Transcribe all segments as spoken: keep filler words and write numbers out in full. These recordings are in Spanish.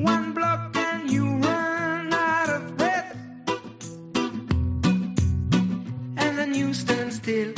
one block and you run out of breath, and then you stand still.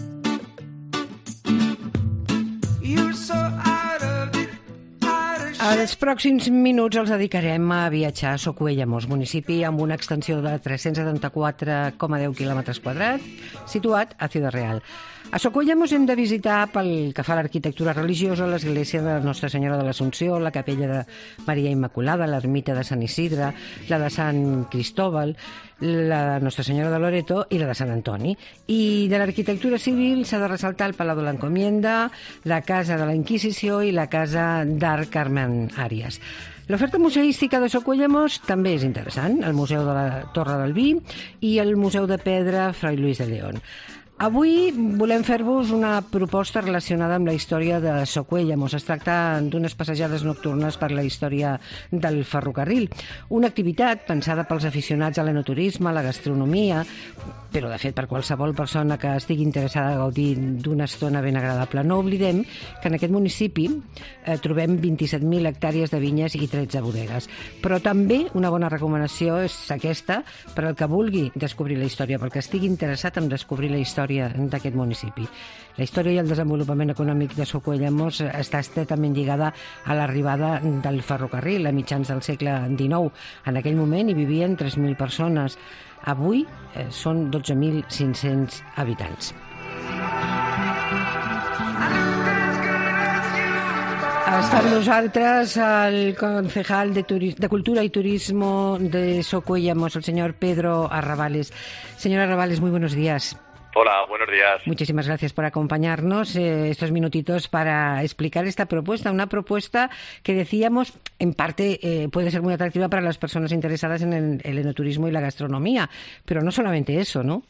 You're so out of it, out of shape. Els pròxims minuts els dedicarem a viatjar a Socuéllamos, municipi amb una extensió de tres-cents setanta-quatre coma deu quilòmetres quadrats, situat a Ciudad Real. A Socuéllamos hem de visitar, pel que fa a l'arquitectura religiosa, l'església de Nostra Senyora de l'Assumpció, la capella de Maria Immaculada, l'ermita de Sant Isidre, la de Sant Cristóbal, la de Nostra Senyora de Loreto i la de Sant Antoni. I de l'arquitectura civil s'ha de ressaltar el Palau de l'Encomienda, la Casa de la Inquisició i la Casa d'Art Carmen Àrias. L'oferta museística de Socuéllamos també és interessant, el Museu de la Torre del Vi i el Museu de Pedra Fray Luis de León. Avui volem fer-vos una proposta relacionada amb la història de Socuéllamos. Es tracta d'unes passejades nocturnes per la història del ferrocarril. Una activitat pensada pels aficionats a l'enoturisme, a la gastronomia, però de fet per qualsevol persona que estigui interessada a gaudir d'una estona ben agradable. No oblidem que en aquest municipi eh, trobem vint-i-set mil hectàrees de vinyes i tretze bodegues. Però també una bona recomanació és aquesta per al que vulgui descobrir la història, pel que estigui interessat en descobrir la història d'aquest municipi. La història i el desenvolupament econòmic de Socuéllamos està estretament lligada a l'arribada del ferrocarril a mitjans del segle dinou. En aquell moment hi vivien tres mil persones. Avui eh, són dotze mil cinc-cents habitants. Està amb nosaltres el concejal de, Turis- de Cultura y Turismo de Socuéllamos, el señor Pedro Arrabales. Señor Arrabales, muy buenos días. Hola, buenos días. Muchísimas gracias por acompañarnos eh, estos minutitos para explicar esta propuesta, una propuesta que decíamos en parte eh, puede ser muy atractiva para las personas interesadas en el, el enoturismo y la gastronomía, pero no solamente eso, ¿no?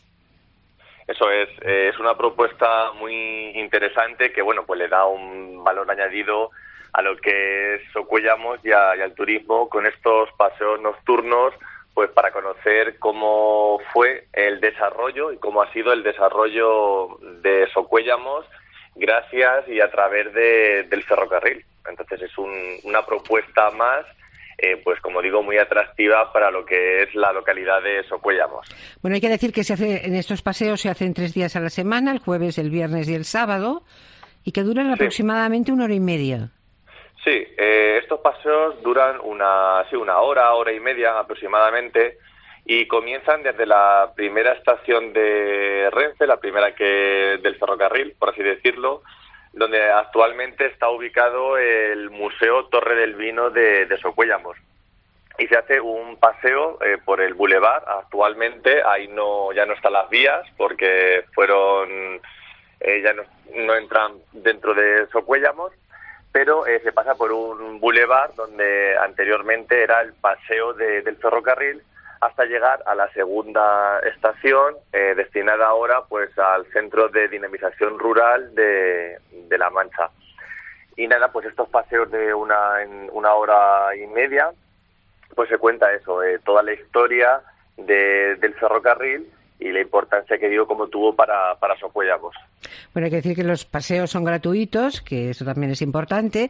Eso es, eh, es una propuesta muy interesante que, bueno, pues le da un valor añadido a lo que es Socuéllamos y, a, y al turismo con estos paseos nocturnos, pues para conocer cómo fue el desarrollo y cómo ha sido el desarrollo de Socuéllamos gracias y a través de, del ferrocarril. Entonces es un, una propuesta más, eh, pues como digo, muy atractiva para lo que es la localidad de Socuéllamos. Bueno, hay que decir que se hace en estos paseos se hacen tres días a la semana, el jueves, el viernes y el sábado, y que duran sí. aproximadamente una hora y media. Sí, eh, estos paseos duran una, sí, una hora, hora y media aproximadamente y comienzan desde la primera estación de Renfe, la primera que del ferrocarril, por así decirlo, donde actualmente está ubicado el Museo Torre del Vino de, de Socuéllamos. Y se hace un paseo eh, por el bulevar. Actualmente ahí no ya no están las vías porque fueron eh, ya no, no entran dentro de Socuéllamos. Pero eh, se pasa por un bulevar donde anteriormente era el paseo de, del ferrocarril hasta llegar a la segunda estación eh, destinada ahora pues al Centro de Dinamización Rural de, de La Mancha. Y nada, pues estos paseos de una, en una hora y media, pues se cuenta eso, eh, toda la historia de, del ferrocarril y la importancia que dio como tuvo para, para Socuéllamos. Bueno, hay que decir que los paseos son gratuitos, que eso también es importante,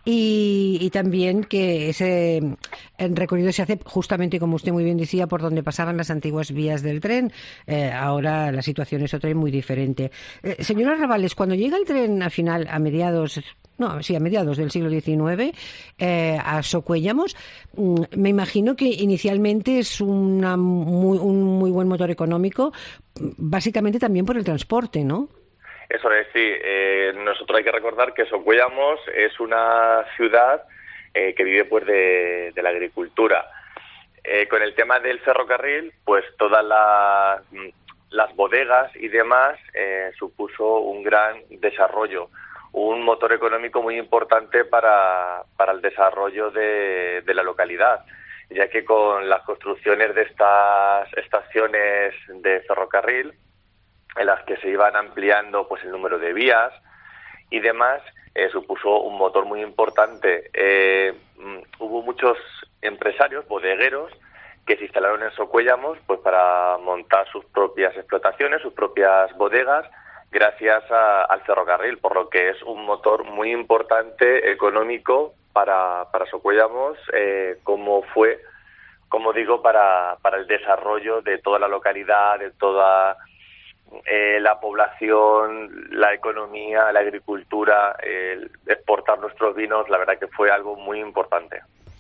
y, y también que ese recorrido se hace justamente, como usted muy bien decía, por donde pasaban las antiguas vías del tren. Eh, ahora la situación es otra y muy diferente. Eh, señora Arrabales, cuando llega el tren al final, a mediados... No, sí, a mediados del siglo diecinueve, eh, a Socuéllamos, me imagino que inicialmente es una muy, un muy buen motor económico, básicamente también por el transporte, ¿no? Eso es, sí. Eh, nosotros hay que recordar que Socuéllamos es una ciudad eh, que vive pues de, de la agricultura. Eh, con el tema del ferrocarril, pues todas las, las bodegas y demás eh, supuso un gran desarrollo, un motor económico muy importante para, para el desarrollo de, de la localidad, ya que con las construcciones de estas estaciones de ferrocarril, en las que se iban ampliando pues el número de vías y demás, eh, supuso un motor muy importante. Eh, hubo muchos empresarios, bodegueros, que se instalaron en Socuéllamos pues para montar sus propias explotaciones, sus propias bodegas, gracias a, al ferrocarril, por lo que es un motor muy importante económico para, para Socuéllamos, eh, cómo fue, como digo, para, para el desarrollo de toda la localidad, de toda eh, la población, la economía, la agricultura, el exportar nuestros vinos. La verdad que fue algo muy importante.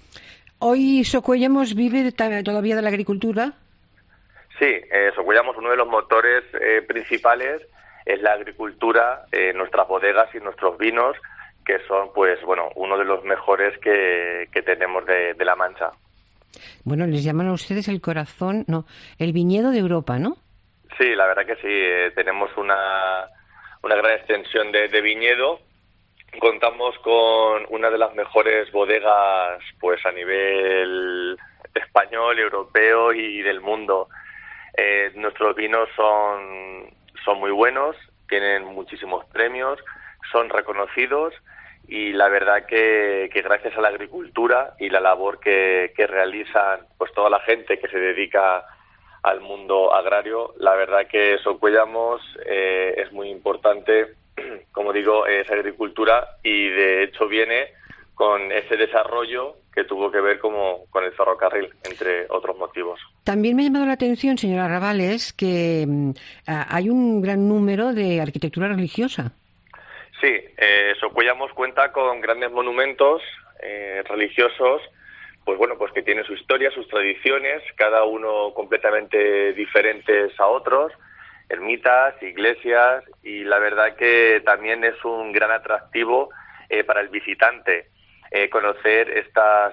¿Hoy Socuéllamos vive todavía de la agricultura? Sí, eh, Socuéllamos, uno de los motores eh, principales es la agricultura, eh, nuestras bodegas y nuestros vinos, que son, pues, bueno, uno de los mejores que, que tenemos de, de La Mancha. Bueno, les llaman a ustedes el corazón, no, el viñedo de Europa, ¿no? Sí, la verdad que sí, eh, tenemos una, una gran extensión de, de viñedo. Contamos con una de las mejores bodegas, pues, a nivel español, europeo y del mundo. Eh, nuestros vinos son, son muy buenos, tienen muchísimos premios, son reconocidos y la verdad que, que gracias a la agricultura y la labor que, que realizan pues toda la gente que se dedica al mundo agrario, la verdad que Socuéllamos eh, es muy importante, como digo, es agricultura y de hecho viene con ese desarrollo que tuvo que ver como con el ferrocarril, entre otros motivos. También me ha llamado la atención, señora Ravales, que mm, hay un gran número de arquitectura religiosa. Sí, eh, Socuéllamos cuenta con grandes monumentos eh, religiosos, pues bueno, pues que tienen su historia, sus tradiciones, cada uno completamente diferentes a otros, ermitas, iglesias, y la verdad que también es un gran atractivo eh, para el visitante. Eh, conocer estos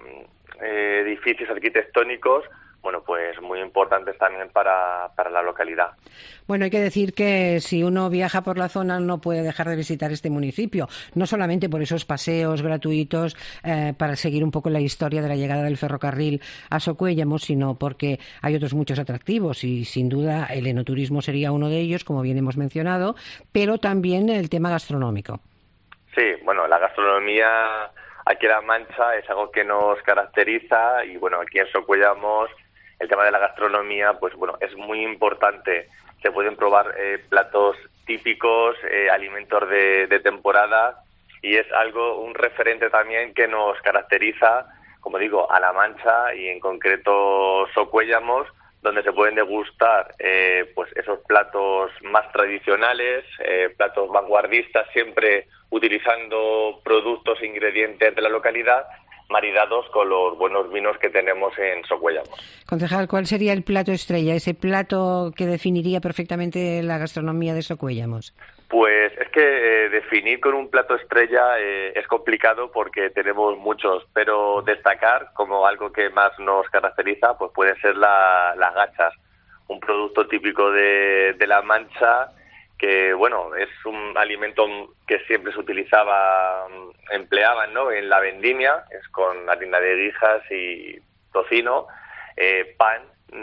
eh, edificios arquitectónicos, bueno, pues muy importantes también para, para la localidad. Bueno, hay que decir que si uno viaja por la zona no puede dejar de visitar este municipio, no solamente por esos paseos gratuitos eh, para seguir un poco la historia de la llegada del ferrocarril a Socuéllamos, sino porque hay otros muchos atractivos y sin duda el enoturismo sería uno de ellos, como bien hemos mencionado, pero también el tema gastronómico. Sí, bueno, la gastronomía aquí en La Mancha es algo que nos caracteriza y bueno, aquí en Socuéllamos el tema de la gastronomía, pues bueno, es muy importante. Se pueden probar eh, platos típicos, eh, alimentos de, de temporada y es algo, un referente también que nos caracteriza, como digo, a La Mancha y en concreto Socuéllamos, donde se pueden degustar eh, pues esos platos más tradicionales, eh, platos vanguardistas, siempre utilizando productos e ingredientes de la localidad, maridados con los buenos vinos que tenemos en Socuéllamos. Concejal, ¿cuál sería el plato estrella, ese plato que definiría perfectamente la gastronomía de Socuéllamos? Pues es que eh, definir con un plato estrella eh, es complicado porque tenemos muchos, pero destacar como algo que más nos caracteriza, pues pueden ser la, las gachas, un producto típico de, de La Mancha que, bueno, es un alimento que siempre se utilizaba, empleaban, ¿no?, en la vendimia, es con harina de guijas y tocino, eh, pan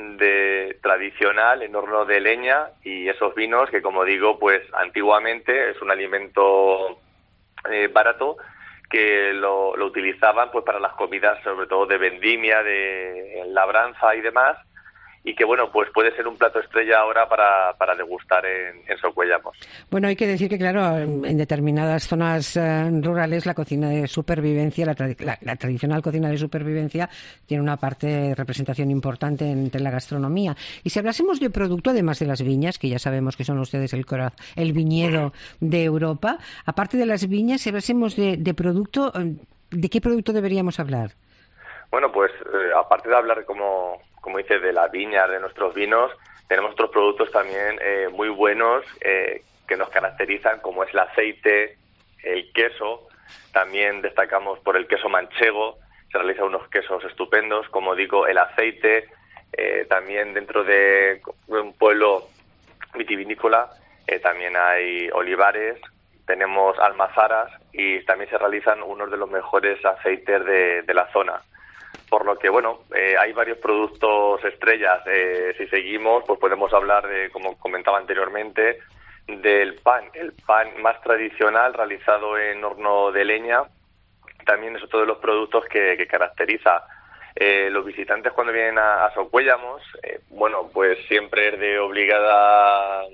de tradicional en horno de leña y esos vinos que, como digo, pues antiguamente es un alimento eh, barato que lo, lo utilizaban pues para las comidas, sobre todo de vendimia, de labranza y demás, y que, bueno, pues puede ser un plato estrella ahora para, para degustar en, en Socuéllamos. Bueno, hay que decir que, claro, en determinadas zonas eh, rurales la cocina de supervivencia, la, tra- la, la tradicional cocina de supervivencia tiene una parte de representación importante entre la gastronomía. Y si hablásemos de producto, además de las viñas, que ya sabemos que son ustedes el, cora- el viñedo de Europa, aparte de las viñas, si hablásemos de, de producto, ¿de qué producto deberíamos hablar? Bueno, pues eh, aparte de hablar, como, como dice, de la viña, de nuestros vinos, tenemos otros productos también eh, muy buenos eh, que nos caracterizan, como es el aceite, el queso. También destacamos por el queso manchego, se realizan unos quesos estupendos, como digo, el aceite. Eh, también dentro de un pueblo vitivinícola eh, también hay olivares, tenemos almazaras y también se realizan unos de los mejores aceites de, de la zona. Por lo que, bueno, eh, hay varios productos estrellas. Eh, si seguimos, pues podemos hablar de, como comentaba anteriormente, del pan. El pan más tradicional realizado en horno de leña también es otro de los productos que, que caracteriza. Eh, los visitantes cuando vienen a, a Socuéllamos, eh, bueno, pues siempre es de obligada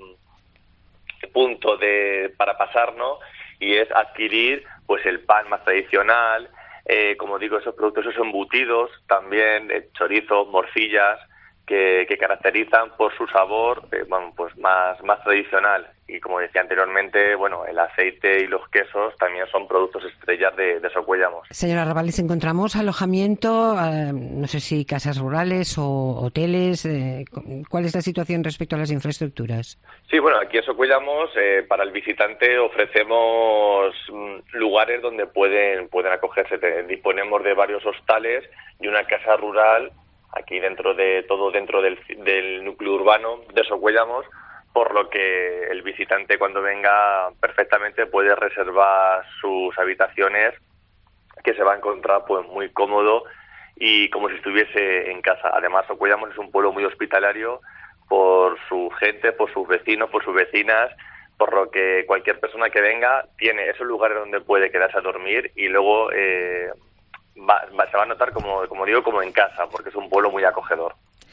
punto de para pasar, ¿no? Y es adquirir pues el pan más tradicional, eh, como digo, esos productos, esos embutidos, también eh, chorizos, morcillas, que, que caracterizan por su sabor, eh, bueno, pues más, más tradicional. Y como decía anteriormente, bueno, el aceite y los quesos también son productos estrellas de, de Socuéllamos. Señora Arrabales, encontramos alojamiento, eh, no sé si casas rurales o hoteles. Eh, ¿Cuál es la situación respecto a las infraestructuras? Sí, bueno, aquí en Socuéllamos, eh, para el visitante ofrecemos mm, lugares donde pueden, pueden acogerse. Disponemos de varios hostales y una casa rural, aquí dentro de todo dentro del, del núcleo urbano de Socuéllamos, por lo que el visitante cuando venga perfectamente puede reservar sus habitaciones, que se va a encontrar pues muy cómodo y como si estuviese en casa. Además, Socuéllamos es un pueblo muy hospitalario por su gente, por sus vecinos, por sus vecinas, por lo que cualquier persona que venga tiene esos lugares donde puede quedarse a dormir y luego eh, va, va, se va a notar, como, como digo, como en casa, porque es un pueblo muy acogedor.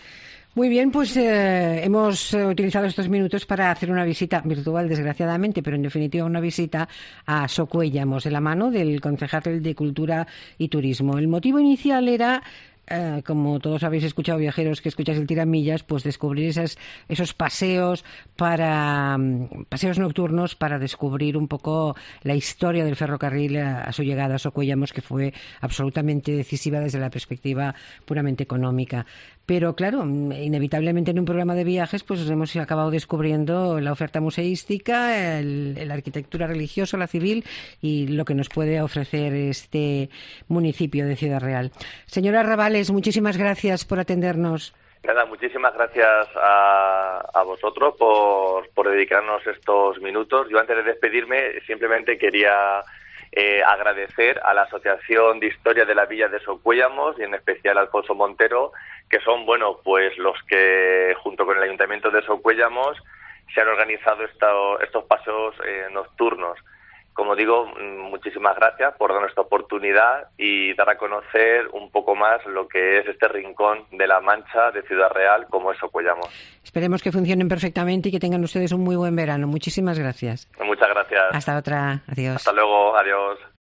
Muy bien, pues eh, hemos eh, utilizado estos minutos para hacer una visita virtual, desgraciadamente, pero en definitiva una visita a Socuéllamos, de la mano del concejal de Cultura y Turismo. El motivo inicial era, eh, como todos habéis escuchado, viajeros que escucháis el Tiramillas, pues descubrir esas, esos paseos para paseos nocturnos para descubrir un poco la historia del ferrocarril a, a su llegada a Socuéllamos, que fue absolutamente decisiva desde la perspectiva puramente económica. Pero claro, inevitablemente en un programa de viajes pues hemos acabado descubriendo la oferta museística, el, la arquitectura religiosa, la civil y lo que nos puede ofrecer este municipio de Ciudad Real. Señora Arrabales, muchísimas gracias por atendernos. Nada, muchísimas gracias a, a vosotros por, por dedicarnos estos minutos. Yo antes de despedirme simplemente quería eh, agradecer a la Asociación de Historia de la Villa de Socuéllamos y en especial a Alfonso Montero, que son, bueno, pues los que junto con el Ayuntamiento de Socuéllamos se han organizado esta, estos paseos eh, nocturnos. Como digo, muchísimas gracias por darnos esta oportunidad y dar a conocer un poco más lo que es este rincón de la Mancha de Ciudad Real, como es Socuéllamos. Esperemos que funcionen perfectamente y que tengan ustedes un muy buen verano. Muchísimas gracias. Muchas gracias. Hasta otra. Adiós. Hasta luego. Adiós.